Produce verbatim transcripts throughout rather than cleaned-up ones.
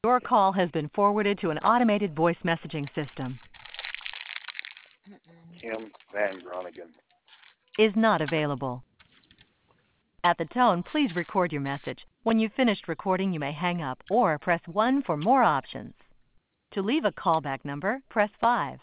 Your call has been forwarded to an automated voice messaging system. Kim Van Groningen. Is not available. At the tone, please record your message. When you've finished recording, you may hang up or press one for more options. To leave a callback number, press five.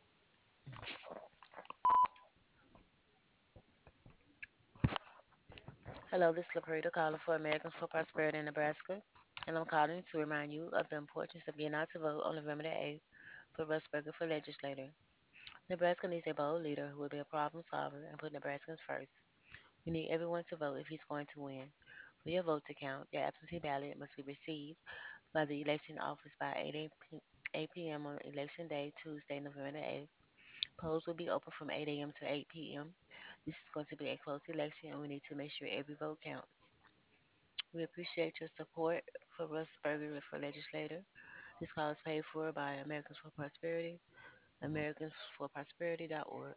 Hello, this is LaPrita calling for Americans for Prosperity in Nebraska, and I'm calling to remind you of the importance of getting out to vote on November the eighth for Russ Berger for legislator. Nebraska needs a bold leader who will be a problem solver and put Nebraskans first. We need everyone to vote if he's going to win. For your vote to count, your absentee ballot must be received by the election office by eight p.m. on Election Day, Tuesday, November the eighth. Polls will be open from eight a.m. to eight p.m. This is going to be a close election, and we need to make sure every vote counts. We appreciate your support for Russ Berger for legislator. This call is paid for by Americans for Prosperity, americans for prosperity dot org.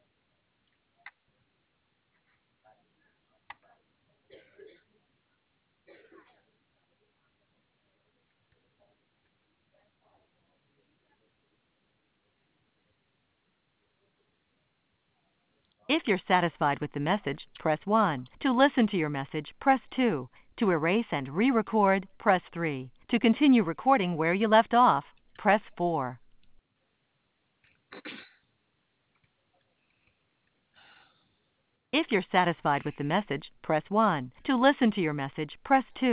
If you're satisfied with the message, press one. To listen to your message, press two. To erase and re-record, press three. To continue recording where you left off, press four. If you're satisfied with the message, press one. To listen to your message, press two.